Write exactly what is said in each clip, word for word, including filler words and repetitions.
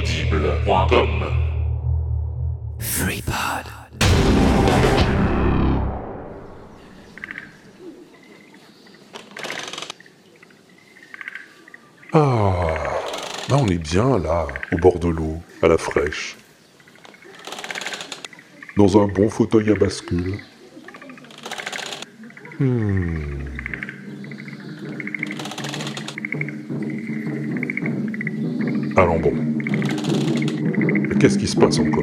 audible point com. FreePod. Ah, là on est bien là, au bord de l'eau, à la fraîche. Dans un bon fauteuil à bascule. Hmm. Allons bon. Mais qu'est-ce qui se passe encore?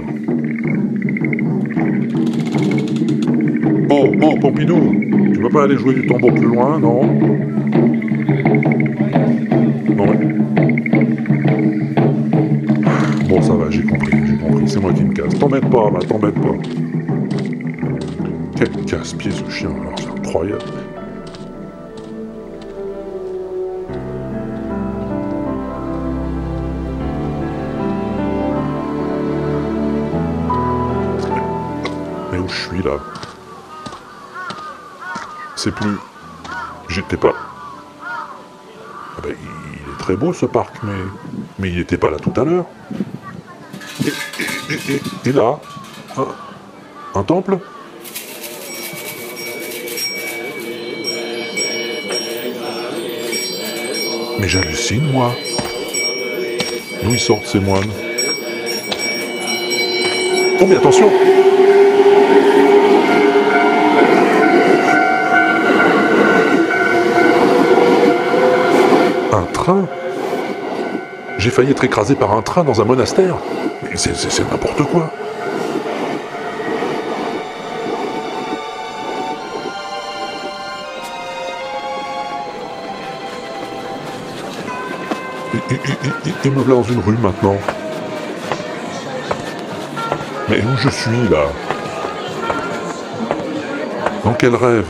Oh, oh, Pompidou, tu vas pas aller jouer du tambour plus loin, non? Non, ouais. Bon, ça va, j'ai compris, j'ai compris, c'est moi qui me casse. T'embête pas, là, t'embête pas. Quel casse-pied ce chien, alors, c'est incroyable. Mais où je suis, là? C'est plus... J'étais pas... Ah ben, il est très beau, ce parc, mais... Mais il était pas là tout à l'heure. Et, et, et, et là, un, un temple? Mais j'hallucine, moi. D'où ils sortent, ces moines? Oh, mais attention! Un train? J'ai failli être écrasé par un train dans un monastère. Mais c'est, c'est, c'est n'importe quoi. Et, et, et, et, et me voilà dans une rue maintenant. Mais où je suis là? Dans quel rêve?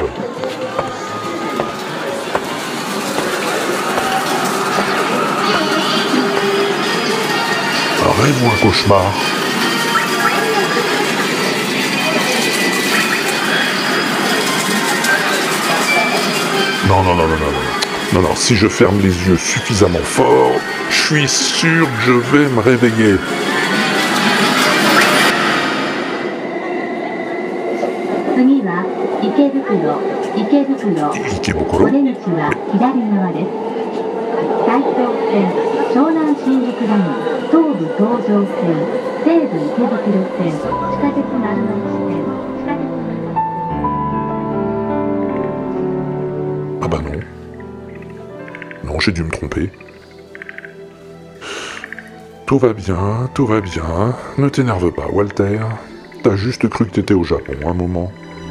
Un rêve ou un cauchemar? Non, non, non, non, non, non. Non, non, si je ferme les yeux suffisamment fort, je suis sûr que je vais me réveiller. 次は池袋、池袋、 池袋お出口は左側です。埼京線、湘南新宿ライン、東武東上線、西武池袋線、地下鉄丸の内線、地下鉄 Ah bah non. Non, j'ai dû me tromper. Tout va bien, tout va bien. Ne t'énerve pas, Walter. T'as juste cru que t'étais au Japon, un moment.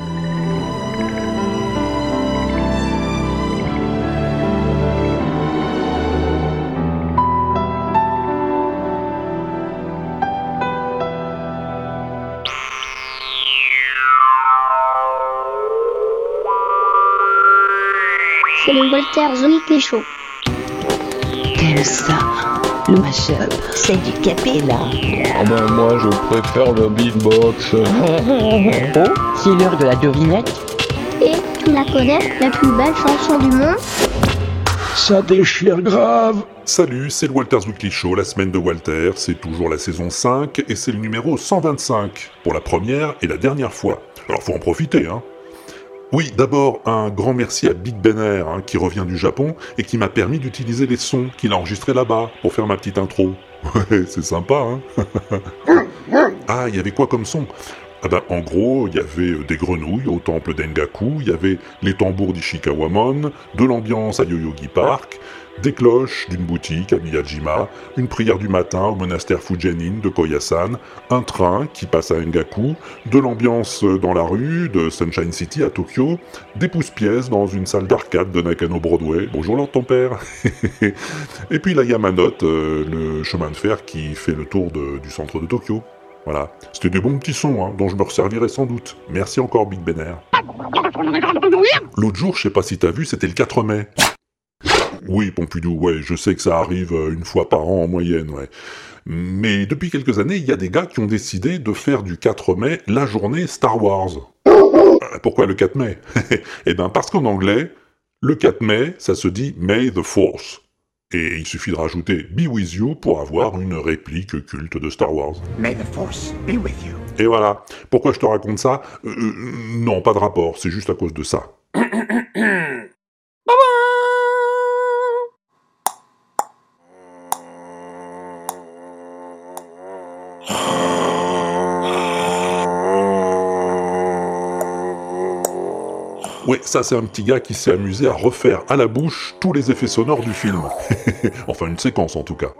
C'est le Walter Weekly Show. Quel ça? Le mashup. C'est du capé là. Ah ben moi je préfère le beatbox. Oh, c'est l'heure de la devinette. Et tu la connais, la plus belle chanson du monde? Ça déchire grave. Salut, c'est le Walter's Weekly Show, la semaine de Walter, c'est toujours la saison cinq, et c'est le numéro cent vingt-cinq, pour la première et la dernière fois. Alors faut en profiter, hein. Oui, d'abord, un grand merci à Big Ben Air, hein, qui revient du Japon, et qui m'a permis d'utiliser les sons qu'il a enregistrés là-bas, pour faire ma petite intro. Ouais, c'est sympa, hein. Ah, il y avait quoi comme son? Ah ben, en gros, il y avait des grenouilles au temple d'Engaku, il y avait les tambours d'Ishikawamon, de l'ambiance à Yoyogi Park, des cloches d'une boutique à Miyajima, une prière du matin au monastère Fujenin de Koyasan, un train qui passe à Engaku, de l'ambiance dans la rue de Sunshine City à Tokyo, des pousse-pièces dans une salle d'arcade de Nakano Broadway. Bonjour Lord ton père. Et puis la Yamanote, euh, le chemin de fer qui fait le tour de, du centre de Tokyo. Voilà, c'était des bons petits sons, hein, dont je me resservirai sans doute. Merci encore Big Ben Air. L'autre jour, je sais pas si t'as vu, c'était le quatre mai. Oui, Pompidou, ouais, je sais que ça arrive une fois par an en moyenne, ouais. Mais depuis quelques années, il y a des gars qui ont décidé de faire du quatre mai la journée Star Wars. Euh, pourquoi le quatre mai? Eh ben parce qu'en anglais, le quatre mai, ça se dit May the Fourth. Et il suffit de rajouter Be With You pour avoir une réplique culte de Star Wars. May the Force be with you. Et voilà. Pourquoi je te raconte ça euh, euh, Non, pas de rapport, c'est juste à cause de ça. Ouais, ça c'est un petit gars qui s'est amusé à refaire à la bouche tous les effets sonores du film. Enfin, une séquence en tout cas.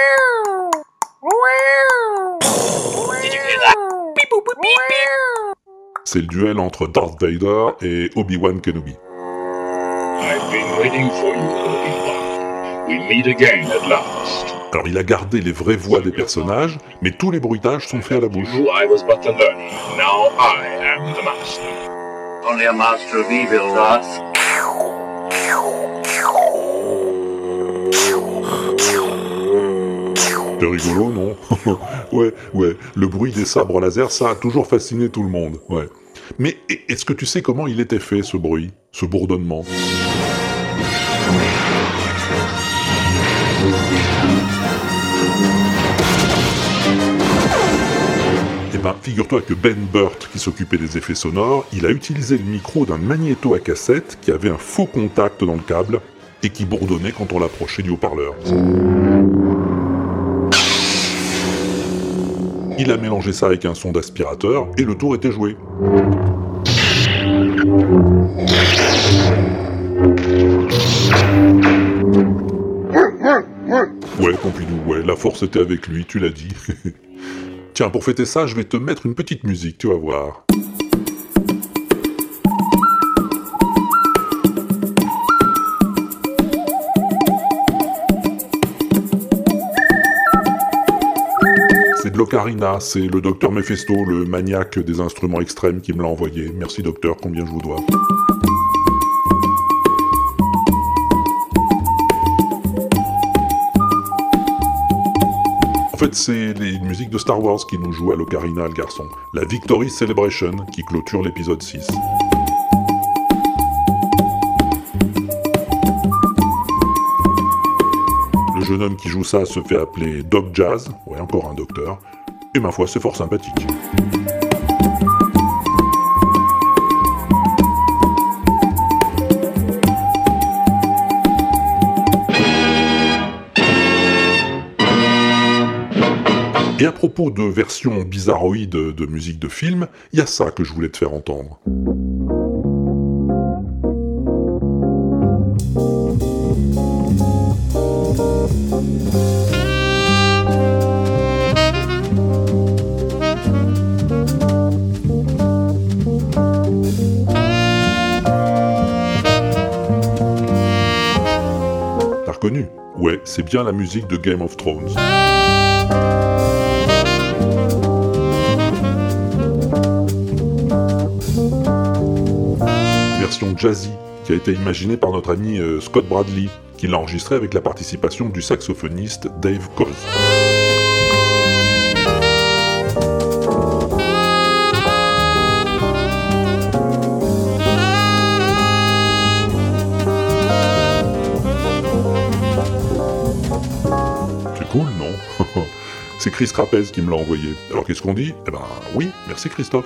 C'est le duel entre Darth Vader et Obi-Wan Kenobi. I've been waiting for you, Obi-Wan. We meet again at last. Alors il a gardé les vraies voix des personnages, mais tous les bruitages sont faits à la bouche. You, I was but a learner. Now I am the master. Only a master of evil, Darth. C'est rigolo, non? Ouais, ouais, le bruit des sabres laser, ça a toujours fasciné tout le monde, ouais. Mais est-ce que tu sais comment il était fait, ce bruit, ce bourdonnement? Eh ben, figure-toi que Ben Burtt, qui s'occupait des effets sonores, il a utilisé le micro d'un magnéto à cassette qui avait un faux contact dans le câble et qui bourdonnait quand on l'approchait du haut-parleur. Il a mélangé ça avec un son d'aspirateur et le tour était joué. Ouais, Pompidou, ouais, la force était avec lui, tu l'as dit. Tiens, pour fêter ça, je vais te mettre une petite musique, tu vas voir. C'est de l'ocarina, c'est le docteur Mephisto, le maniaque des instruments extrêmes qui me l'a envoyé. Merci docteur, combien je vous dois. En fait, c'est les musiques de Star Wars qui nous jouent à l'ocarina, le garçon. La Victory Celebration qui clôture l'épisode six. Le jeune homme qui joue ça se fait appeler Doc Jazz, ouais, encore un docteur, et ma foi, c'est fort sympathique. Et à propos de versions bizarroïdes de musique de film, il y a ça que je voulais te faire entendre. T'as reconnu? Ouais, c'est bien la musique de Game of Thrones. Version jazzy qui a été imaginée par notre ami euh, Scott Bradley, qui l'a enregistrée avec la participation du saxophoniste Dave Koz. C'est cool, non? C'est Chris Trapez qui me l'a envoyé. Alors qu'est-ce qu'on dit? Eh ben oui, merci Christophe.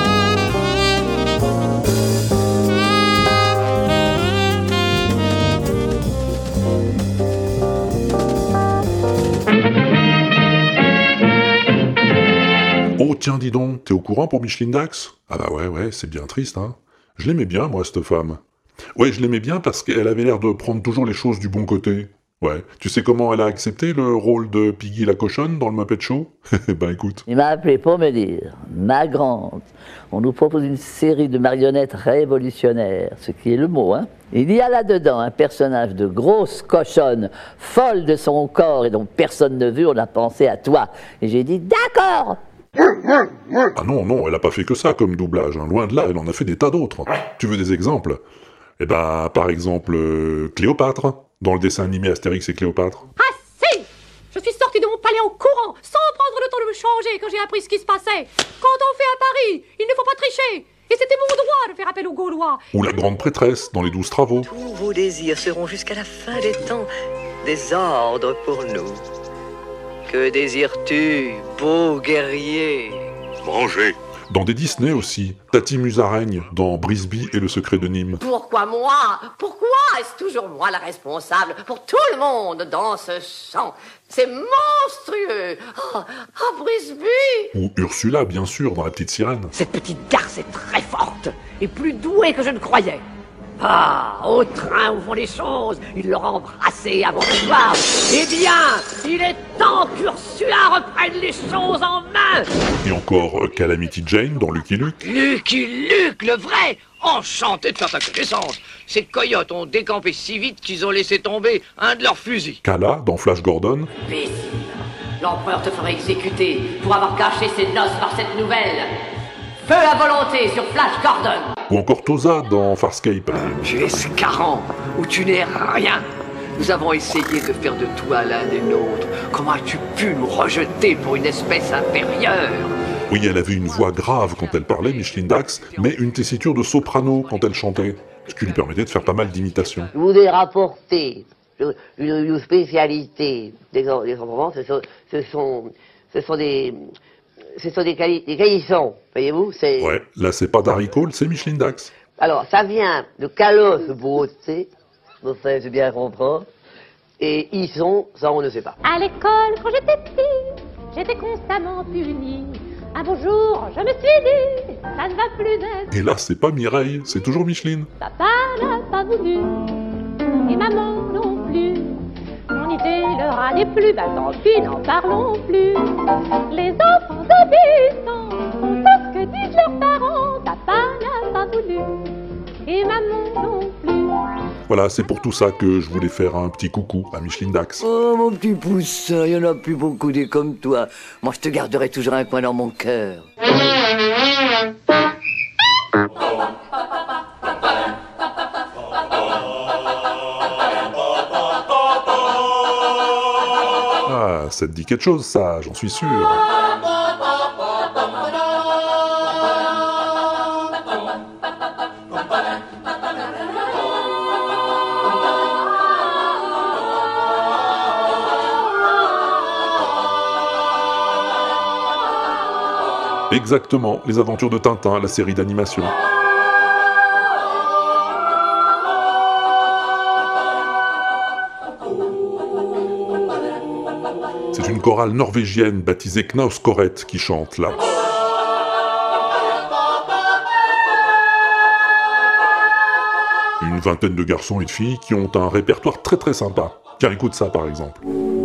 Oh tiens, dis donc, t'es au courant pour Micheline Dax? Ah bah ouais, ouais, c'est bien triste, hein. Je l'aimais bien, moi, cette femme. Ouais, je l'aimais bien parce qu'elle avait l'air de prendre toujours les choses du bon côté. Ouais, tu sais comment elle a accepté le rôle de Piggy la cochonne dans le Muppet Show? Ben écoute. Il m'a appelé pour me dire, ma grande, on nous propose une série de marionnettes révolutionnaires, ce qui est le mot, hein. Il y a là-dedans un personnage de grosse cochonne, folle de son corps et dont personne ne veut, on a pensé à toi. Et j'ai dit, d'accord! Ah non, non, elle a pas fait que ça comme doublage, hein. Loin de là, elle en a fait des tas d'autres. Tu veux des exemples? Eh ben, par exemple, euh, Cléopâtre, dans le dessin animé Astérix et Cléopâtre. Ah si! Je suis sortie de mon palais en courant, sans prendre le temps de me changer quand j'ai appris ce qui se passait. Quand on fait à Paris, il ne faut pas tricher. Et c'était mon droit de faire appel aux Gaulois. Ou la grande prêtresse, dans les douze travaux. Tous vos désirs seront jusqu'à la fin des temps des ordres pour nous. Que désires-tu, beau guerrier? Manger. Dans des Disney aussi, Tati Musaraigne, dans Brisby et le secret de Nîmes. Pourquoi moi? Pourquoi est-ce toujours moi la responsable pour tout le monde dans ce champ? C'est monstrueux. Oh, oh, Brisby. Ou Ursula, bien sûr, dans La Petite Sirène. Cette petite garce est très forte et plus douée que je ne croyais. Ah, au train où vont les choses, il l'aura embrassé avant ce soir. Eh bien, il est temps qu'Ursula reprenne les choses en main. Et encore euh, Calamity Jane dans Lucky Luke. Lucky Luke, le vrai! Enchanté de faire ta connaissance. Ces coyotes ont décampé si vite qu'ils ont laissé tomber un de leurs fusils. Kala dans Flash Gordon. Imbécile. L'empereur te fera exécuter pour avoir caché ses noces par cette nouvelle. Feu à volonté sur Flash Gordon. Ou encore Toza dans Farscape. Tu es Scarran, où tu n'es rien. Nous avons essayé de faire de toi l'un des nôtres. Comment as-tu pu nous rejeter pour une espèce inférieure? Oui, elle avait une voix grave quand elle parlait, Micheline Dax, mais une tessiture de soprano quand elle chantait, ce qui lui permettait de faire pas mal d'imitations. Je voudrais rapporter une, une spécialité des enfants, ce sont, ce sont, ce sont des... Ce sont des, cali- des calissons, voyez-vous, c'est... Ouais, là c'est pas Darry Cole, c'est Micheline Dax. Alors, ça vient de Kalos beauté, vous faites bien comprendre, et ils sont, ça on ne sait pas. À l'école, quand j'étais petite, j'étais constamment punie. Un beau jour, je me suis dit, ça ne va plus être. Et là c'est pas Mireille, c'est toujours Micheline. Papa n'a pas voulu, et maman non plus. On était le rat des plus, bah tant pis, n'en parlons plus. Les enfants de dix ans font tout ce que disent leurs parents. Papa n'a pas voulu, et maman non plus. Voilà, c'est pour tout ça que je voulais faire un petit coucou à Micheline Dax. Oh mon petit poussin, il y en a plus beaucoup des comme toi. Moi je te garderai toujours un coin dans mon cœur. Ah, ça te dit quelque chose ça, j'en suis sûr. Exactement, les aventures de Tintin, la série d'animation. C'est une chorale norvégienne baptisée Knausgård qui chante là. Une vingtaine de garçons et de filles qui ont un répertoire très très sympa. Tiens, écoute ça par exemple.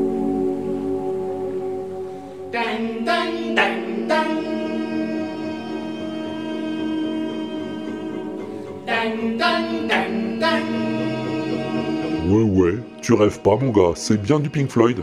Ouais ouais, tu rêves pas mon gars, c'est bien du Pink Floyd.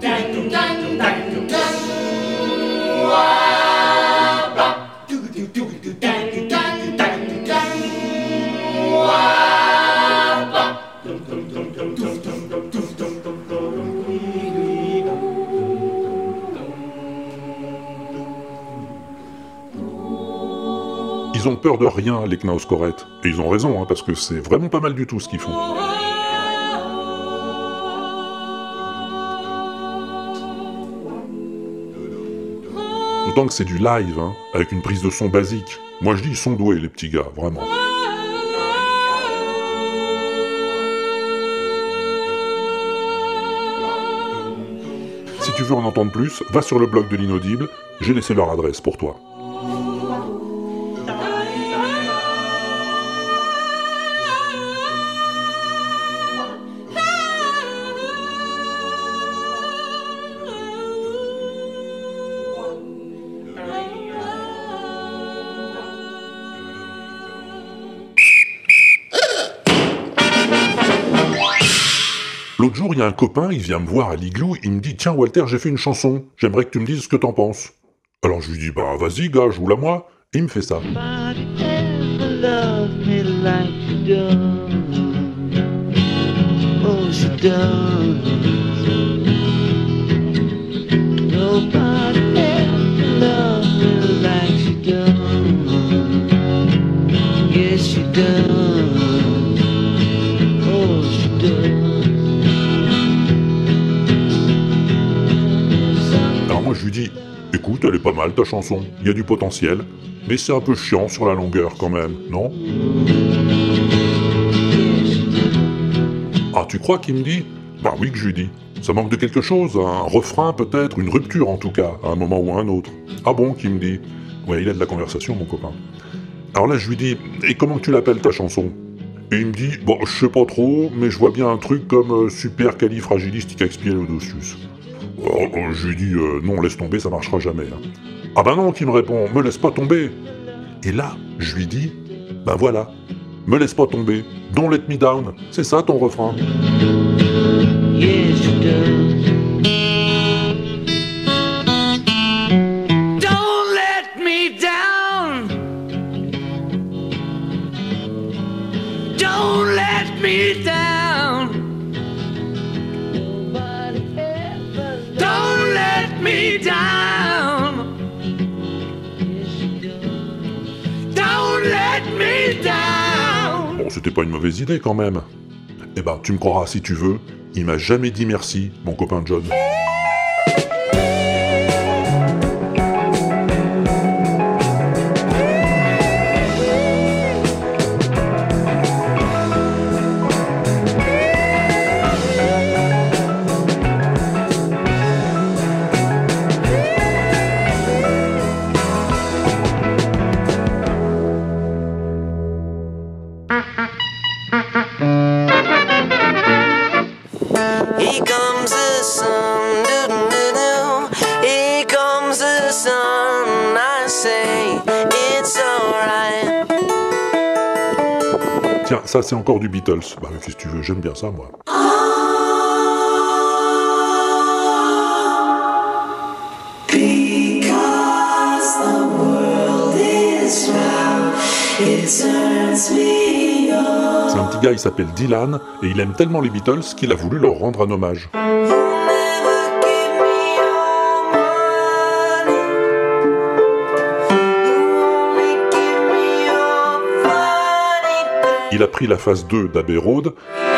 Ils ont peur de rien, les Knausgård. Et ils ont raison, hein, parce que c'est vraiment pas mal du tout ce qu'ils font. D'autant que c'est du live, hein, avec une prise de son basique. Moi je dis, ils sont doués, les petits gars, vraiment. Si tu veux en entendre plus, va sur le blog de l'Inaudible, j'ai laissé leur adresse pour toi. L'autre jour, il y a un copain, il vient me voir à l'igloo, il me dit « Tiens Walter, j'ai fait une chanson, j'aimerais que tu me dises ce que t'en penses. » Alors je lui dis « Bah vas-y gars, joue-la moi. » Et il me fait ça. mal ta chanson, il y a du potentiel, mais c'est un peu chiant sur la longueur quand même, non? Ah, tu crois qu'il me dit? Bah oui que je lui dis. Ça manque de quelque chose, un refrain peut-être, une rupture en tout cas, à un moment ou à un autre. Ah bon, qu'il me dit? Ouais, il a de la conversation, mon copain. Alors là, je lui dis, et comment tu l'appelles ta chanson? Et il me dit, bon, je sais pas trop, mais je vois bien un truc comme euh, supercalifragilisticexpialidocious. Alors, euh, je lui dis, euh, non, laisse tomber, ça marchera jamais. Hein. Ah ben non, qui me répond, me laisse pas tomber. Et là, je lui dis, ben voilà, me laisse pas tomber, don't let me down, c'est ça ton refrain. Yes, you do. Don't let me down. Don't let me down. Don't let me down. Don't let me down. Bon, c'était pas une mauvaise idée quand même. Eh ben, tu me croiras si tu veux, il m'a jamais dit merci, mon copain John. Here comes the sun, doo-doo-doo-doo. Here comes the sun, I say it's alright. Tiens, ça c'est encore du Beatles. Bah qu'est-ce que tu veux, j'aime bien ça moi. Because the world is round, it turns me on. C'est un petit gars, il s'appelle Dylan, et il aime tellement les Beatles qu'il a voulu leur rendre un hommage. Il a pris la phase deux d'Abbey Road,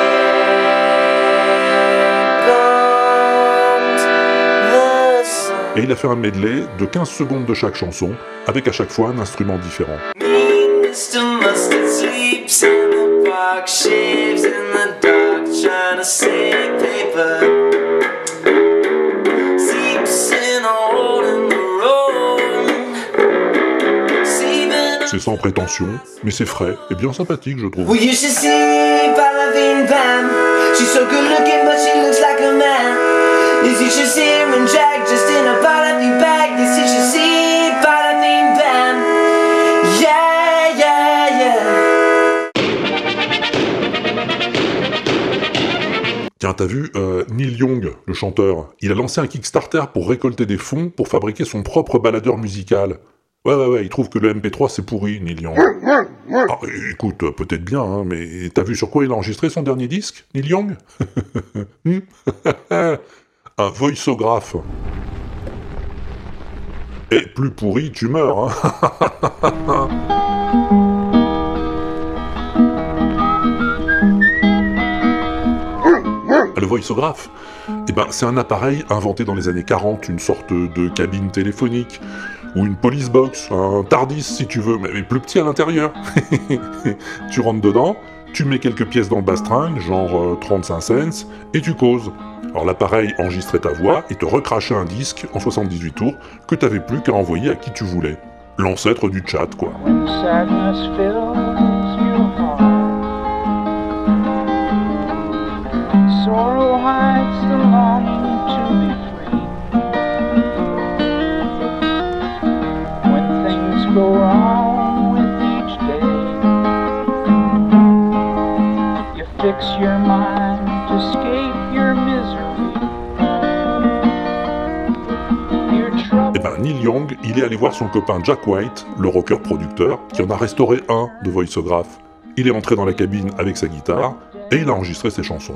et il a fait un medley de quinze secondes de chaque chanson, avec à chaque fois un instrument différent. Mister Mustard sleeps in the park, shaves in the dark, trying to save paper. Sleeps in a hole in the road. C'est sans prétention, mais c'est frais et bien sympathique, je trouve. We used to see Ballerine Pam. She's so good looking, but she looks like a man. Yes, you should see him in drag, just in a polythene bag. Yes, you should see Ballerine Pam. Yeah, yeah, yeah. Tiens, t'as vu, euh, Neil Young, le chanteur, il a lancé un Kickstarter pour récolter des fonds pour fabriquer son propre baladeur musical. Ouais, ouais, ouais, il trouve que le M P trois c'est pourri, Neil Young. Ah, écoute, euh, peut-être bien, hein, mais t'as vu sur quoi il a enregistré son dernier disque, Neil Young? Un voiceographe. Et plus pourri, tu meurs, hein. Le voiceographe, eh ben, c'est un appareil inventé dans les années quarante, une sorte de cabine téléphonique, ou une police box, un TARDIS si tu veux, mais plus petit à l'intérieur. Tu rentres dedans, tu mets quelques pièces dans le bastringue, genre euh, trente-cinq cents, et tu causes. Alors l'appareil enregistrait ta voix et te recrachait un disque en soixante-dix-huit tours que t'avais plus qu'à envoyer à qui tu voulais. L'ancêtre du chat, quoi. Sorrow hides the longing to be free. When things go wrong with each day, you fix your mind to escape your misery. Your trouble. Eh ben, Neil Young, il est allé voir son copain Jack White, le rocker producteur, qui en a restauré un de voiceographe. Il est entré dans la cabine avec sa guitare, et il a enregistré ses chansons.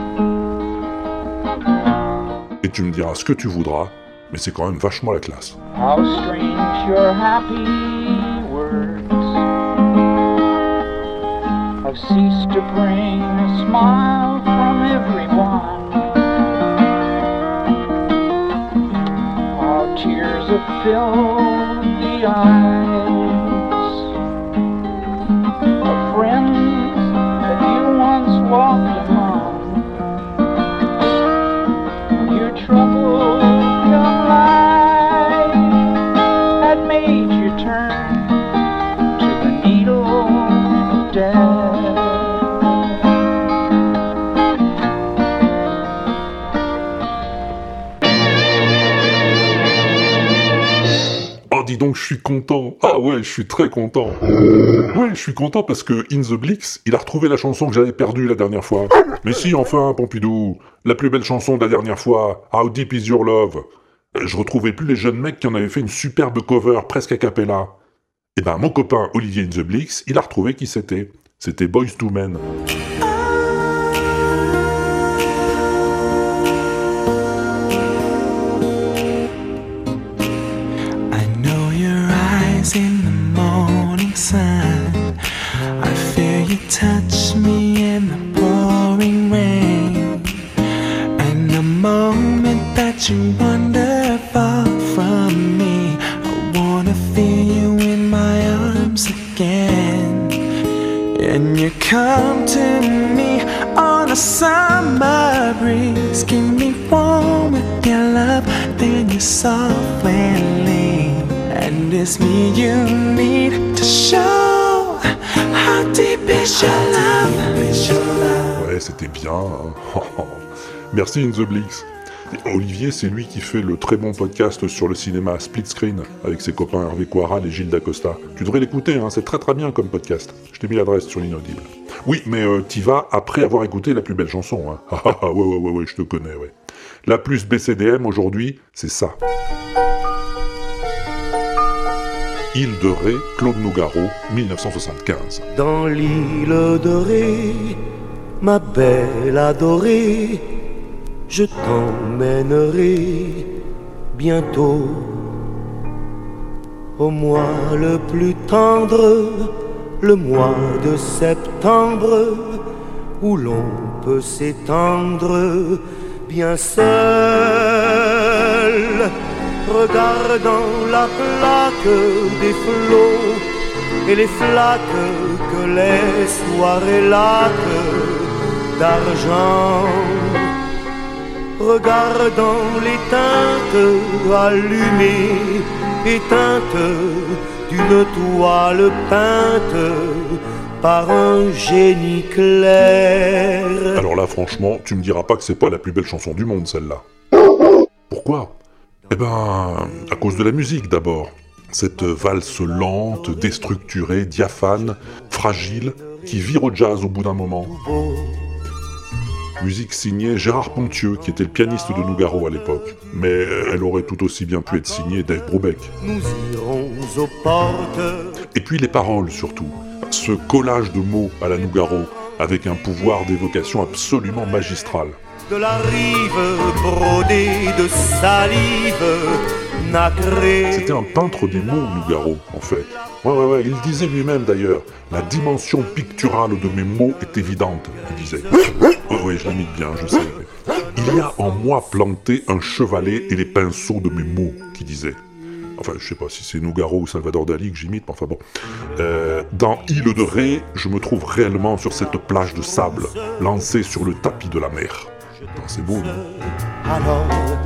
Et tu me diras ce que tu voudras, mais c'est quand même vachement la classe. How strange your happy words have ceased to bring a smile from everyone. Our tears that fill the eyes of friends that you once walked among. Your trouble come life had made you turn to the needle of death. Oh, dis donc, je suis content. Ah ouais, je suis très content. Ouais, je suis content parce que In the Blix, il a retrouvé la chanson que j'avais perdue la dernière fois. Mais si, enfin, Pompidou, la plus belle chanson de la dernière fois, How Deep Is Your Love. Je retrouvais plus les jeunes mecs qui en avaient fait une superbe cover, presque a cappella. Et ben, mon copain Olivier In the Blix, il a retrouvé qui c'était. C'était Boyz two Men. In the morning sun, I feel you touch me in the pouring rain, and the moment that you wander far from me, I wanna feel you in my arms again. And you come to me on a summer breeze, keep me warm with your love, then you softly leave. And it's me you need to show how deep is your love. Ouais, c'était bien. Hein. Merci In the Blix. Et Olivier, c'est lui qui fait le très bon podcast sur le cinéma Split Screen avec ses copains Hervé Coiral et Gilles Dacosta. Tu devrais l'écouter, hein, c'est très très bien comme podcast. Je t'ai mis l'adresse sur l'inaudible. Oui, mais euh, t'y vas après avoir écouté la plus belle chanson. Hein. Ah ouais, ouais, ouais, ouais, je te connais, ouais. La plus B C D M aujourd'hui, c'est ça. Île de Ré, Claude Nougaro, dix-neuf cent soixante-quinze. Dans l'île de Ré, ma belle adorée, je t'emmènerai bientôt au mois le plus tendre, le mois de septembre, où l'on peut s'étendre bien seul, regardant la plaque des flots et les flaques que les soirées laques d'argent, regardant les teintes allumées, éteintes d'une toile peinte par un génie clair. Alors là, franchement, tu me diras pas que c'est pas la plus belle chanson du monde, celle-là. Pourquoi ? Eh ben, à cause de la musique d'abord. Cette valse lente, déstructurée, diaphane, fragile, qui vire au jazz au bout d'un moment. Musique signée Gérard Ponthieu, qui était le pianiste de Nougaro à l'époque. Mais elle aurait tout aussi bien pu être signée Dave Brubeck. Nous irons aux portes. Et puis les paroles surtout. Ce collage de mots à la Nougaro, avec un pouvoir d'évocation absolument magistral. De la rive brodée de salive nacrée. C'était un peintre des mots, Nougaro, en fait. Ouais, ouais, ouais, il disait lui-même d'ailleurs, la dimension picturale de mes mots est évidente, il disait. Oh, oui, je l'imite bien, je sais. Il y a en moi planté un chevalet et les pinceaux de mes mots, qui disait. Enfin, je sais pas si c'est Nougaro ou Salvador Dali que j'imite, mais enfin bon. Euh, dans Île de Ré, je me trouve réellement sur cette plage de sable, lancée sur le tapis de la mer. C'est beau, non ? Alors,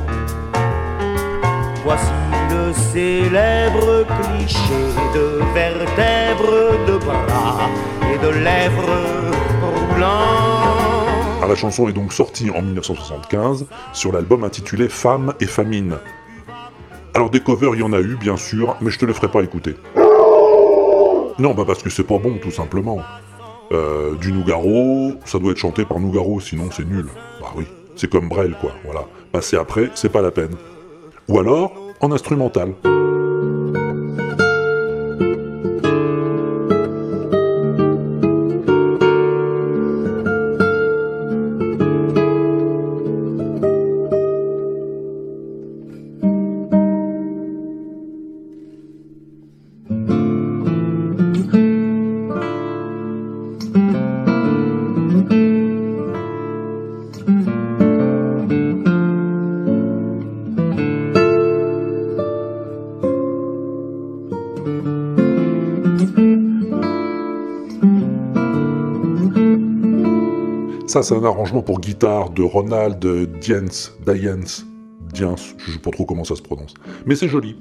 voici le célèbre cliché de vertèbres, de bras et de lèvres roulants. Ah, la chanson est donc sortie en dix-neuf cent soixante-quinze sur l'album intitulé Femmes et Famine. Alors des covers, il y en a eu, bien sûr, mais je te le ferai pas écouter. Non, bah parce que c'est pas bon, tout simplement. Euh, du Nougaro, ça doit être chanté par Nougaro, sinon c'est nul. Bah oui, c'est comme Brel, quoi, voilà. Passer après, c'est pas la peine. Ou alors, en instrumental. Ça, c'est un arrangement pour guitare de Ronald Diens, Diens, Diens, je ne sais pas trop comment ça se prononce. Mais c'est joli.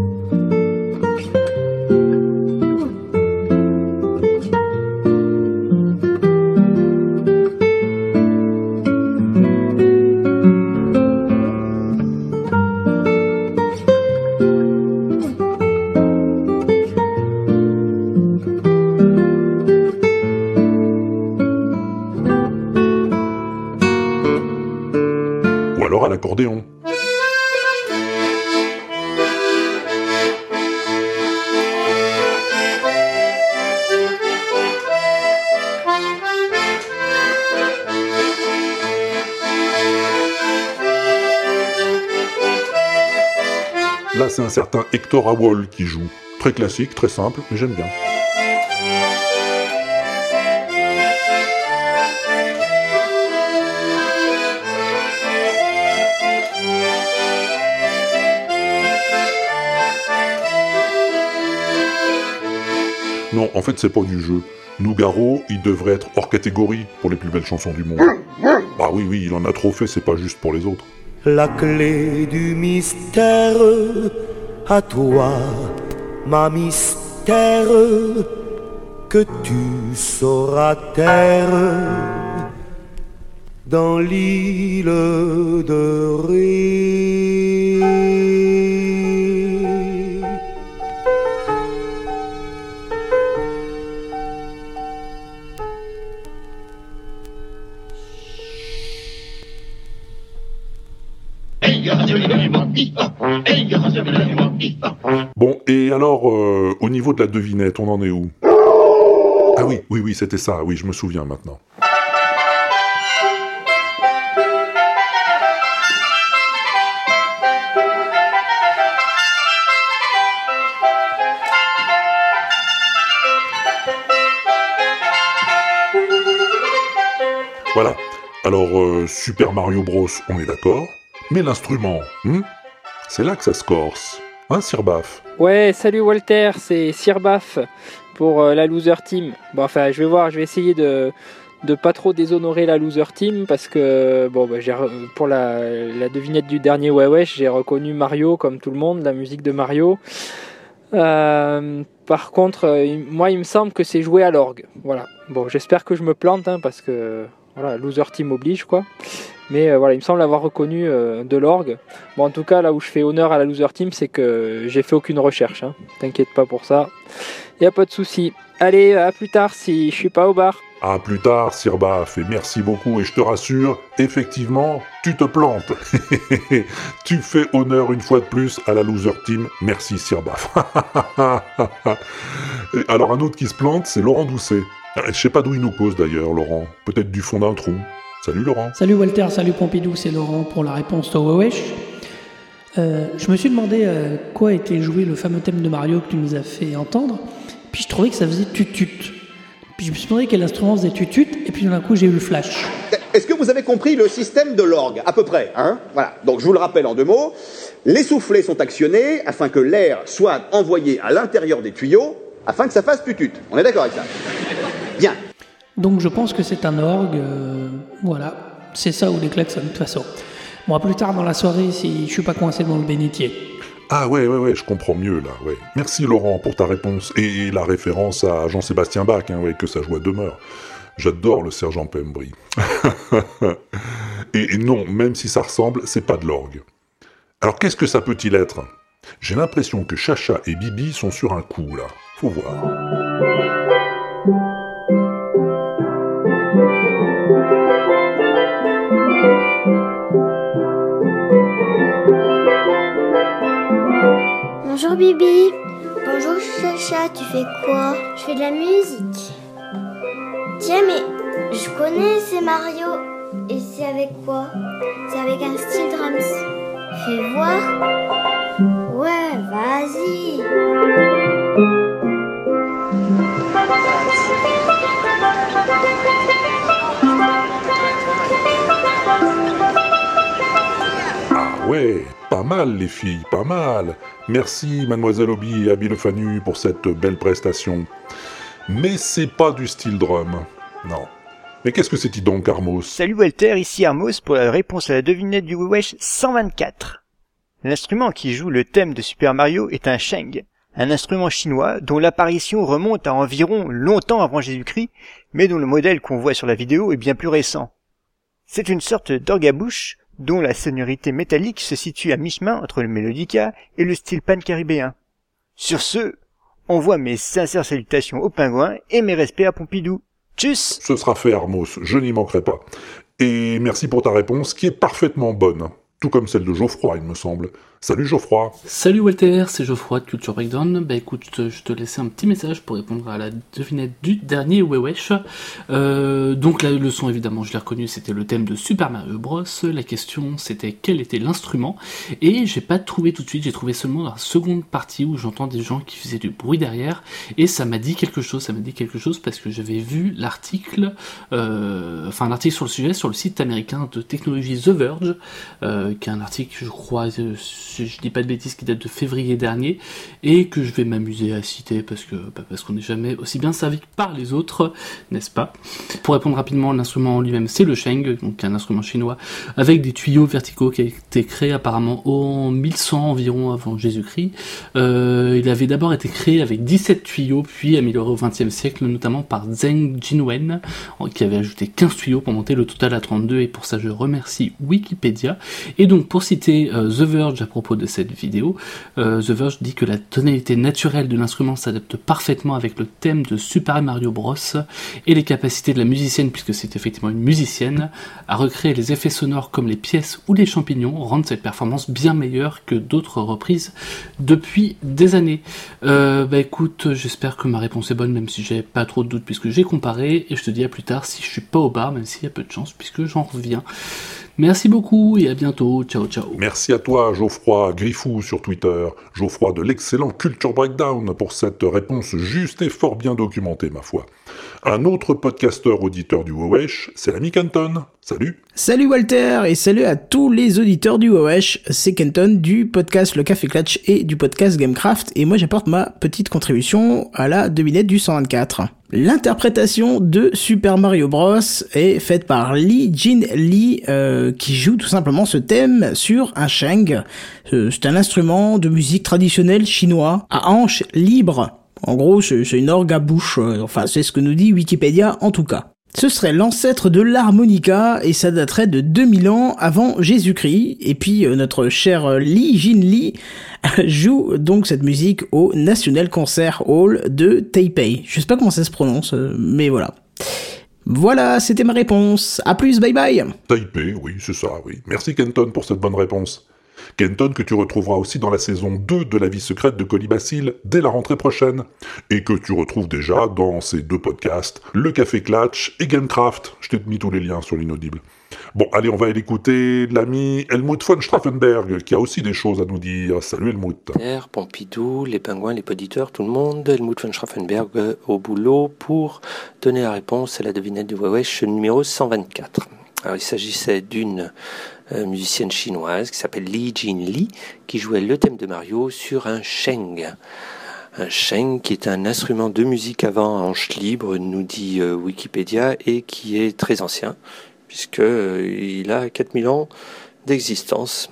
À l'accordéon. Là, c'est un certain Hector Howell qui joue. Très classique, très simple, mais j'aime bien. Non, en fait, c'est pas du jeu. Nougaro, il devrait être hors catégorie pour les plus belles chansons du monde. Bah oui, oui, il en a trop fait, c'est pas juste pour les autres. La clé du mystère, à toi, ma mystère, que tu sauras taire dans l'île de Ré. Bon, et alors, euh, au niveau de la devinette, on en est où? Ah oui, oui, oui, c'était ça, oui, je me souviens maintenant. Voilà, alors euh, Super Mario Bros, on est d'accord, mais l'instrument, hmm c'est là que ça se corse, hein Sirbaf? Ouais, salut Walter, c'est Sirbaf pour euh, la Loser Team. Bon, enfin, je vais voir, je vais essayer de de pas trop déshonorer la Loser Team parce que bon, bah, j'ai, pour la, la devinette du dernier Ouais Wesh, j'ai reconnu Mario comme tout le monde, la musique de Mario. Euh, par contre, euh, moi, il me semble que c'est joué à l'orgue. Voilà. Bon, j'espère que je me plante, hein, parce que voilà, Loser Team oblige, quoi. Mais euh, voilà, il me semble avoir reconnu euh, de l'orgue. Bon, en tout cas, là où je fais honneur à la Loser Team, c'est que j'ai fait aucune recherche. Hein. T'inquiète pas pour ça. Y a pas de souci. Allez, à plus tard si je suis pas au bar. À plus tard, Sirbaf, et merci beaucoup. Et je te rassure, effectivement, tu te plantes. Tu fais honneur une fois de plus à la Loser Team. Merci, Sirbaf. Alors, un autre qui se plante, c'est Laurent Doucet. Je sais pas d'où il nous pose d'ailleurs, Laurent. Peut-être du fond d'un trou. Salut Laurent. Salut Walter, salut Pompidou, c'est Laurent pour la réponse au Wesh. Euh, je me suis demandé euh, quoi était joué le fameux thème de Mario que tu nous as fait entendre, puis je trouvais que ça faisait tut-tut. Puis je me suis demandé quel instrument faisait tut-tut, et puis d'un coup j'ai eu le flash. Est-ce que vous avez compris le système de l'orgue, à peu près, hein? Voilà, donc je vous le rappelle en deux mots. Les soufflets sont actionnés afin que l'air soit envoyé à l'intérieur des tuyaux, afin que ça fasse tut-tut. On est d'accord avec ça? Bien. Donc je pense que c'est un orgue, euh, voilà, c'est ça ou des klaxons de toute façon. Bon, à plus tard dans la soirée si je suis pas coincé dans le bénitier. Ah ouais, ouais, ouais, je comprends mieux là, ouais. Merci Laurent pour ta réponse, et, et la référence à Jean-Sébastien Bach, hein, ouais, que sa joie demeure. J'adore le sergent Pembry. et, et non, même si ça ressemble, c'est pas de l'orgue. Alors qu'est-ce que ça peut-il être? J'ai l'impression que Chacha et Bibi sont sur un coup là, faut voir. Bonjour Bibi. Bonjour Chacha, tu fais quoi? Je fais de la musique. Tiens, mais je connais, c'est Mario. Et c'est avec quoi? C'est avec un steel drums. Fais voir. Ouais, vas-y. Ah ouais, pas mal les filles, pas mal. Merci Mademoiselle Obi et Abby Le Fanu pour cette belle prestation. Mais c'est pas du steel drum, non. Mais qu'est-ce que c'est-il donc, Armos? Salut Walter, ici Armos pour la réponse à la devinette du Wewesh cent vingt-quatre. L'instrument qui joue le thème de Super Mario est un sheng, un instrument chinois dont l'apparition remonte à environ longtemps avant Jésus-Christ, mais dont le modèle qu'on voit sur la vidéo est bien plus récent. C'est une sorte d'orgue à bouche dont la sonorité métallique se situe à mi-chemin entre le mélodica et le style pan-caribéen. Sur ce, on voit mes sincères salutations aux pingouins et mes respects à Pompidou. Tchuss! Ce sera fait, Armos, je n'y manquerai pas. Et merci pour ta réponse, qui est parfaitement bonne. Tout comme celle de Geoffroy, il me semble. Salut Geoffroy. Salut Walter, c'est Geoffroy de Culture Breakdown. Bah écoute, je te laissais un petit message pour répondre à la devinette du dernier Wewesh. Euh, donc la leçon, évidemment, je l'ai reconnue, c'était le thème de Super Mario Bros. La question, c'était quel était l'instrument. Et j'ai pas trouvé tout de suite, j'ai trouvé seulement dans la seconde partie où j'entends des gens qui faisaient du bruit derrière. Et ça m'a dit quelque chose, ça m'a dit quelque chose parce que j'avais vu l'article, euh, enfin un article sur le sujet sur le site américain de technologie The Verge, euh, qui est un article, je crois, euh, si je dis pas de bêtises, qui date de février dernier, et que je vais m'amuser à citer parce que bah, parce qu'on n'est jamais aussi bien servi que par les autres, n'est-ce pas? Pour répondre rapidement, l'instrument en lui-même, c'est le sheng, donc un instrument chinois avec des tuyaux verticaux qui a été créé apparemment en mille cent environ avant Jésus-Christ. Euh, il avait d'abord été créé avec dix-sept tuyaux, puis amélioré au vingtième siècle, notamment par Zheng Jinwen, qui avait ajouté quinze tuyaux pour monter le total à trente-deux, et pour ça je remercie Wikipédia. Et donc pour citer euh, The Verge à propos de cette vidéo, euh, The Verge dit que la tonalité naturelle de l'instrument s'adapte parfaitement avec le thème de Super Mario Bros et les capacités de la musicienne, puisque c'est effectivement une musicienne, à recréer les effets sonores comme les pièces ou les champignons rendent cette performance bien meilleure que d'autres reprises depuis des années. Euh, bah écoute, j'espère que ma réponse est bonne, même si j'ai pas trop de doutes puisque j'ai comparé, et je te dis à plus tard si je suis pas au bar, même s'il y a peu de chance puisque j'en reviens. Merci beaucoup et à bientôt, ciao ciao. Merci à toi Geoffroy Griffou sur Twitter, Geoffroy de l'excellent Culture Breakdown pour cette réponse juste et fort bien documentée ma foi. Un autre podcasteur auditeur du Wewesh, c'est l'ami Kenton. Salut. Salut Walter et salut à tous les auditeurs du Wewesh, c'est Kenton du podcast Le Café Clutch et du podcast Gamecraft, et moi j'apporte ma petite contribution à la devinette du cent vingt-quatre. L'interprétation de Super Mario Bros est faite par Lee Jin Lee, euh, qui joue tout simplement ce thème sur un sheng. Euh, c'est un instrument de musique traditionnelle chinois à hanches libres. En gros, c'est, c'est une orgue à bouche, euh, enfin c'est ce que nous dit Wikipédia en tout cas. Ce serait l'ancêtre de l'harmonica et ça daterait de deux mille ans avant Jésus-Christ. Et puis euh, notre cher euh, Lee Jin Lee joue donc cette musique au National Concert Hall de Taipei. Je sais pas comment ça se prononce, euh, mais voilà. Voilà, c'était ma réponse. À plus, bye bye. Taipei, oui, c'est ça, oui. Merci Kenton pour cette bonne réponse. Kenton que tu retrouveras aussi dans la saison deux de La Vie Secrète de Colibacille dès la rentrée prochaine, et que tu retrouves déjà dans ces deux podcasts, Le Café Clutch et Gamecraft. Je t'ai mis tous les liens sur l'inaudible. Bon, allez, on va aller écouter l'ami Helmut von Straffenberg, qui a aussi des choses à nous dire. Salut Helmut. Pierre, Pompidou, les pingouins, les poditeurs, tout le monde, Helmut von Straffenberg euh, au boulot pour donner la réponse à la devinette du Wewesh numéro cent vingt-quatre. Alors, il s'agissait d'une euh, musicienne chinoise qui s'appelle Lee Jin Lee, qui jouait le thème de Mario sur un sheng. Un sheng qui est un instrument de musique avant hanche libre, nous dit euh, Wikipédia, et qui est très ancien, puisqu'il euh, a quatre mille ans d'existence,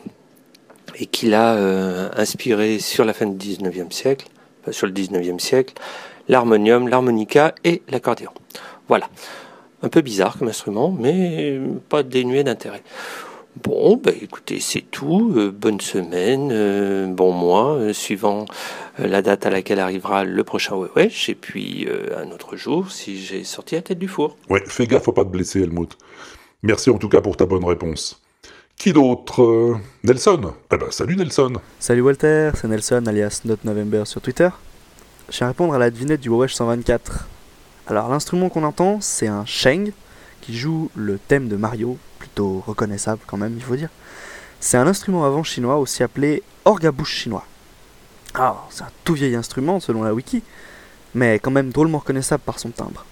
et qu'il a euh, inspiré sur la fin du dix-neuvième siècle, enfin, sur le dix-neuvième siècle, l'harmonium, l'harmonica et l'accordéon. Voilà. Un peu bizarre comme instrument, mais pas dénué d'intérêt. Bon, bah écoutez, c'est tout. Euh, bonne semaine, euh, bon mois, euh, suivant euh, la date à laquelle arrivera le prochain Wewesh, et puis euh, un autre jour, si j'ai sorti la tête du four. Ouais, fais gaffe, faut pas te blesser, Helmut. Merci en tout cas pour ta bonne réponse. Qui d'autre euh, Nelson. Eh ben, salut Nelson. Salut Walter, c'est Nelson, alias Not November sur Twitter. Je vais répondre à la devinette du Wewesh cent vingt-quatre. Alors l'instrument qu'on entend, c'est un sheng qui joue le thème de Mario, plutôt reconnaissable quand même, il faut dire. C'est un instrument avant chinois aussi appelé orgue à bouche chinois. Alors c'est un tout vieil instrument selon la wiki, mais quand même drôlement reconnaissable par son timbre.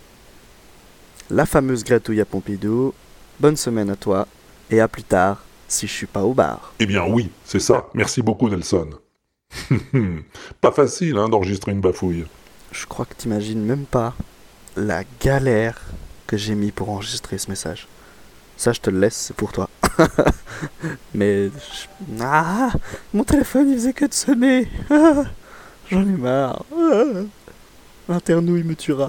La fameuse gratouille à Pompidou, bonne semaine à toi, et à plus tard, si je suis pas au bar. Eh bien oui, c'est ça, merci beaucoup Nelson. Pas facile hein, d'enregistrer une bafouille. Je crois que t'imagines même pas la galère que j'ai mis pour enregistrer ce message. Ça, je te le laisse, c'est pour toi. Mais... je- Ah, mon téléphone, il faisait que de sonner. Ah, j'en ai marre. Ah, l'internouille me tuera.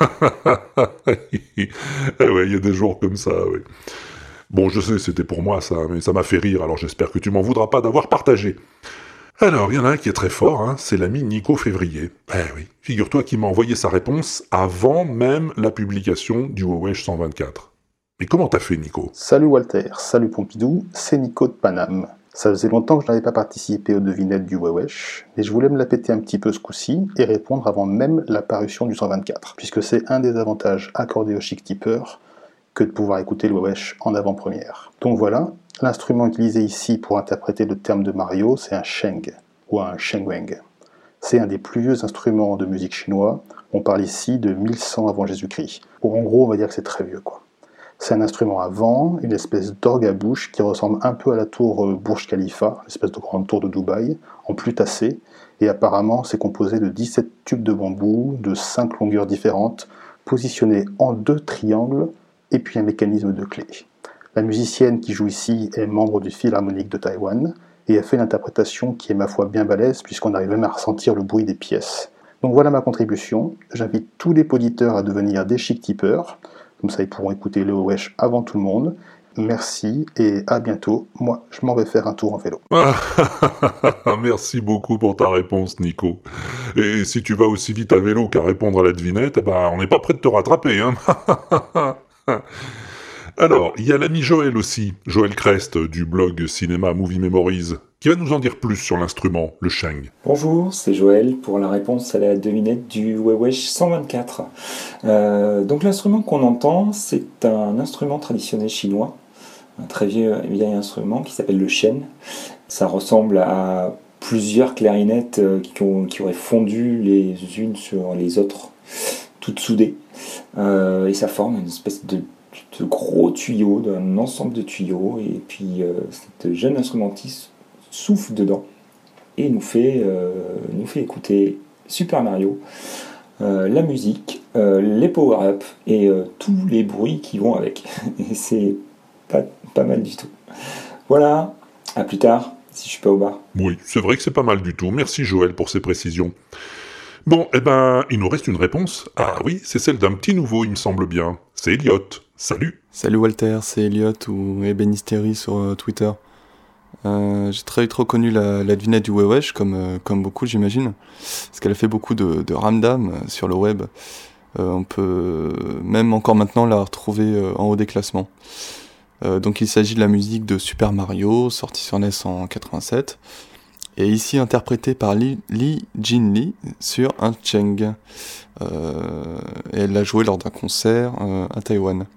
Eh ouais, il y a des jours comme ça, oui. Bon, je sais, c'était pour moi ça, mais ça m'a fait rire, alors j'espère que tu m'en voudras pas d'avoir partagé. Alors, il y en a un qui est très fort, hein, c'est l'ami Nico Février. Eh oui, figure-toi qu'il m'a envoyé sa réponse avant même la publication du Wewesh cent vingt-quatre. Mais comment t'as fait, Nico? Salut Walter, salut Pompidou, c'est Nico de Paname. Ça faisait longtemps que je n'avais pas participé aux devinettes du Wewesh, mais je voulais me la péter un petit peu ce coup-ci et répondre avant même la parution du cent vingt-quatre, puisque c'est un des avantages accordés aux chic tipeurs que de pouvoir écouter le Wewesh en avant-première. Donc voilà, l'instrument utilisé ici pour interpréter le terme de Mario, c'est un sheng, ou un shengweng. C'est un des plus vieux instruments de musique chinois, on parle ici de mille cent avant Jésus-Christ. Bon, en gros, on va dire que c'est très vieux, quoi. C'est un instrument à vent, une espèce d'orgue à bouche qui ressemble un peu à la tour Burj Khalifa, l'espèce de grande tour de Dubaï, en plus tassée, et apparemment c'est composé de dix-sept tubes de bambou de cinq longueurs différentes, positionnés en deux triangles, et puis un mécanisme de clé. La musicienne qui joue ici est membre du Philharmonique de Taïwan, et elle fait une interprétation qui est ma foi bien balèze, puisqu'on arrive même à ressentir le bruit des pièces. Donc voilà ma contribution, j'invite tous les auditeurs à devenir des chic tipeurs, comme ça ils pourront écouter le Wewesh avant tout le monde. Merci et à bientôt. Moi, je m'en vais faire un tour en vélo. Merci beaucoup pour ta réponse, Nico. Et si tu vas aussi vite à vélo qu'à répondre à la devinette, eh ben, on n'est pas prêt de te rattraper, hein. Alors, il y a l'ami Joël aussi, Joël Crest, du blog Cinéma Movie Memories, qui va nous en dire plus sur l'instrument, le sheng. Bonjour, c'est Joël pour la réponse à la devinette du Wewesh cent vingt-quatre. Euh, donc l'instrument qu'on entend, c'est un instrument traditionnel chinois, un très vieux, vieil instrument qui s'appelle le shen. Ça ressemble à plusieurs clarinettes qui, ont, qui auraient fondu les unes sur les autres, toutes soudées. Euh, et ça forme une espèce de de gros tuyaux, d'un ensemble de tuyaux, et puis euh, cette jeune instrumentiste souffle dedans et nous fait, euh, nous fait écouter Super Mario, euh, la musique, euh, les power-up et euh, tous les bruits qui vont avec. Et c'est pas, pas mal du tout. Voilà, à plus tard, si je suis pas au bar. Oui, c'est vrai que c'est pas mal du tout. Merci Joël pour ces précisions. Bon, eh ben, il nous reste une réponse. Ah oui, c'est celle d'un petit nouveau, il me semble bien. C'est Elliot. Salut. Salut Walter, c'est Elliot ou Ebenistery sur euh, Twitter. Euh, j'ai très vite reconnu la, la devinette du Wewesh, comme, euh, comme beaucoup j'imagine, parce qu'elle a fait beaucoup de, de ramdam euh, sur le web. Euh, on peut même encore maintenant la retrouver euh, en haut des classements. Euh, donc il s'agit de la musique de Super Mario, sortie sur N E S en quatre-vingt-sept, et ici interprétée par Li, Li Jin Lee sur un sheng. Euh, et elle l'a joué lors d'un concert euh, à Taïwan.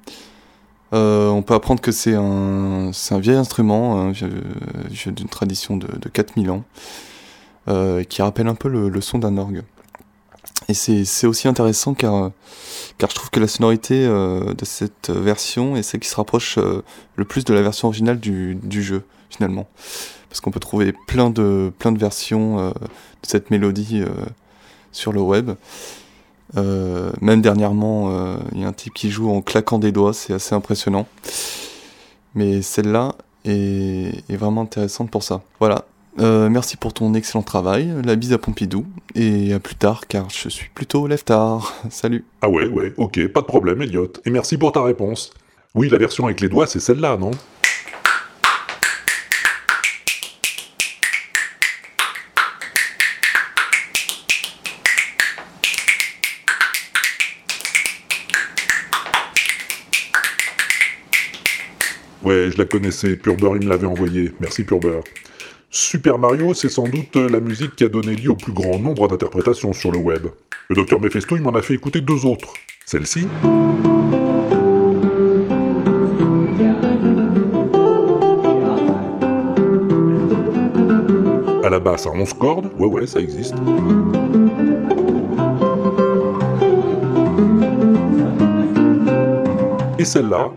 Euh, on peut apprendre que c'est un, c'est un vieil instrument, un vieux, vieux d'une tradition de, de quatre mille ans, euh, qui rappelle un peu le, le son d'un orgue. Et c'est, c'est aussi intéressant car, car je trouve que la sonorité euh, de cette version est celle qui se rapproche euh, le plus de la version originale du, du jeu, finalement. Parce qu'on peut trouver plein de, plein de versions euh, de cette mélodie euh, sur le web. Euh, même dernièrement, il euh, y a un type qui joue en claquant des doigts, c'est assez impressionnant. Mais celle-là est, est vraiment intéressante pour ça. Voilà, euh, merci pour ton excellent travail, la bise à Pompidou, et à plus tard, car je suis plutôt lève-tard. Salut. Ah ouais, ouais, ok, pas de problème, Elliot. Et merci pour ta réponse. Oui, la version avec les doigts, c'est celle-là, non ? Ouais, je la connaissais, Purbeur il me l'avait envoyé, merci Purbeur. Super Mario, c'est sans doute la musique qui a donné lieu au plus grand nombre d'interprétations sur le web. Le docteur Mephisto, il m'en a fait écouter deux autres. Celle-ci. À la basse à onze cordes, ouais ouais, ça existe. Et celle-là.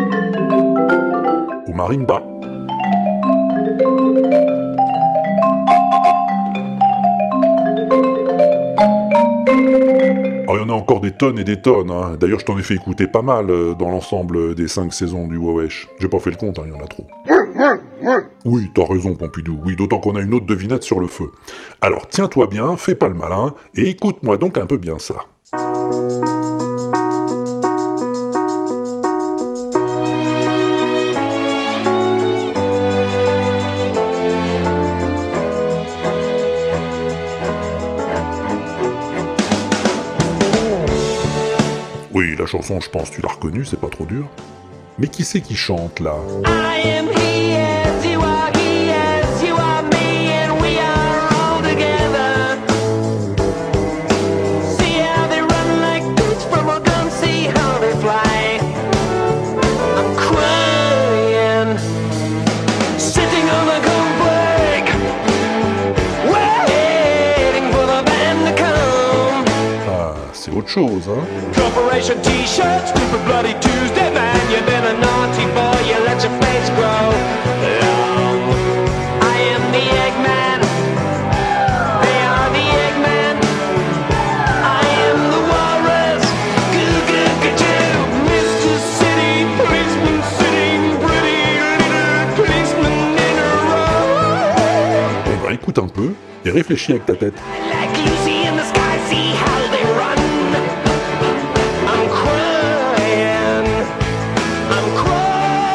Marimba. Alors, il y en a encore des tonnes et des tonnes, hein. D'ailleurs, je t'en ai fait écouter pas mal euh, dans l'ensemble des cinq saisons du Wewesh. J'ai pas fait le compte, hein, il y en a trop. Oui, t'as raison, Pompidou. Oui, d'autant qu'on a une autre devinette sur le feu. Alors, tiens-toi bien, fais pas le malin, et écoute-moi donc un peu bien ça. Oui, la chanson, je pense, tu l'as reconnue, c'est pas trop dur. Mais qui c'est qui chante, là? I am he as you are, he as you are me, and we are all together. See how they run like boots from a gun, see how they fly. I'm crying, sitting on the cornflake, waiting for the band to come. Ah, c'est autre chose, hein? Corporation t-shirt, stupid bloody Tuesday man. You've been a naughty boy, you let your face grow long. I am the Eggman. They are the Eggman. I am the Walrus. Goo goo goo goo. Mister City Policeman sitting pretty little policeman in a row. Eh ben, écoute un peu, et réfléchis avec ta tête. Like Lucy in the sky, see how they run. I'm crying. I'm crying.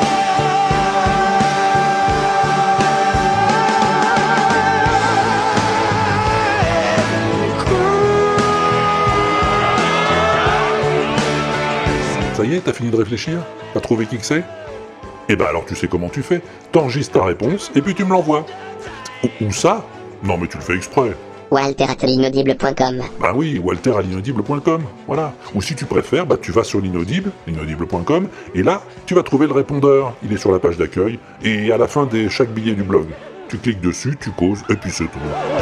Ça y est, t'as fini de réfléchir? T'as trouvé qui que c'est? Eh ben alors tu sais comment tu fais. T'enregistres ta réponse, et puis tu me l'envoies. Où, où ça? Non mais tu le fais exprès. Walter à l'inaudible point com. Bah oui, walter à l'inaudible point com, voilà. Ou si tu préfères, bah tu vas sur l'inaudible, l'inaudible point com, et là, tu vas trouver le répondeur. Il est sur la page d'accueil, et à la fin de chaque billet du blog. Tu cliques dessus, tu causes, et puis c'est tout.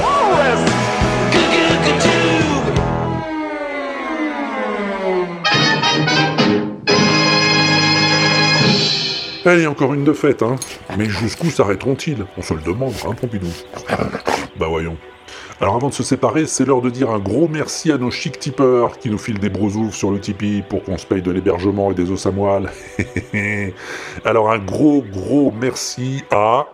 Allez, encore une de faite, hein. Mais jusqu'où s'arrêteront-ils? On se le demande, hein, Pompidou. Bah voyons. Alors avant de se séparer, c'est l'heure de dire un gros merci à nos chic tipeurs qui nous filent des brosoufs sur le Tipeee pour qu'on se paye de l'hébergement et des os à moelle. Alors un gros gros merci à...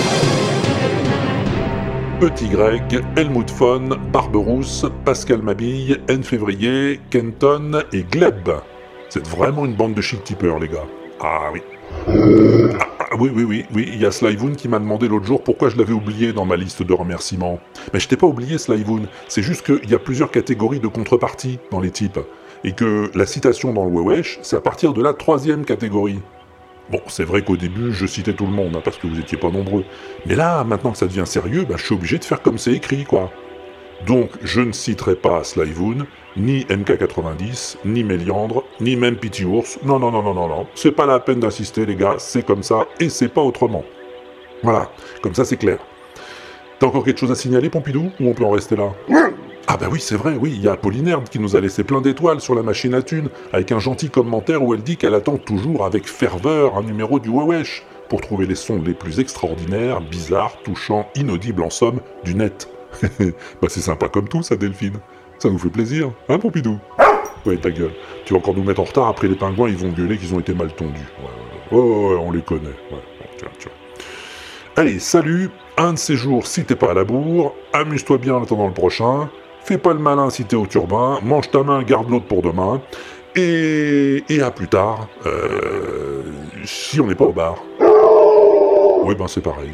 Petit Greg, Helmut Fon, Barberousse, Pascal Mabille, N Février, Kenton et Gleb. C'est vraiment une bande de chic tipeurs, les gars. Ah oui. Ah, ah, oui, oui, oui, oui, il y a Slyvoon qui m'a demandé l'autre jour pourquoi je l'avais oublié dans ma liste de remerciements. Mais je t'ai pas oublié, Slyvoon, c'est juste qu'il y a plusieurs catégories de contrepartie dans les types, et que la citation dans le Wewesh, c'est à partir de la troisième catégorie. Bon, c'est vrai qu'au début, je citais tout le monde, hein, parce que vous étiez pas nombreux. Mais là, maintenant que ça devient sérieux, bah, je suis obligé de faire comme c'est écrit, quoi. Donc, je ne citerai pas Slyvoon, ni M K quatre-vingt-dix, ni Méliandre, ni même Pity Ours. Non, non, non, non, non, non. C'est pas la peine d'insister, les gars. C'est comme ça, et c'est pas autrement. Voilà. Comme ça, c'est clair. T'as encore quelque chose à signaler, Pompidou? Ou on peut en rester là? Ah bah oui, c'est vrai, oui. Il y a Apollinerde qui nous a laissé plein d'étoiles sur la machine à thunes, avec un gentil commentaire où elle dit qu'elle attend toujours avec ferveur un numéro du Wewesh, pour trouver les sons les plus extraordinaires, bizarres, touchants, inaudibles en somme, du net. Bah c'est sympa comme tout, ça, Delphine. Ça nous fait plaisir, hein, Pompidou? Ouais, ta gueule. Tu vas encore nous mettre en retard, après les pingouins, ils vont gueuler qu'ils ont été mal tondus. Ouais, ouais, ouais, ouais, on les connaît. Ouais, bon, tiens, tiens. Allez, salut, un de ces jours si t'es pas à la bourre, amuse-toi bien en attendant le prochain, fais pas le malin si t'es au turbin, mange ta main, garde l'autre pour demain, et, et à plus tard, euh, si on n'est pas au bar. Ouais, ben c'est pareil.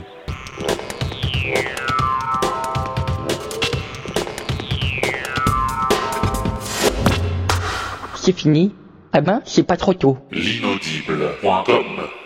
C'est fini? Ah ben, c'est pas trop tôt. l'inaudible point com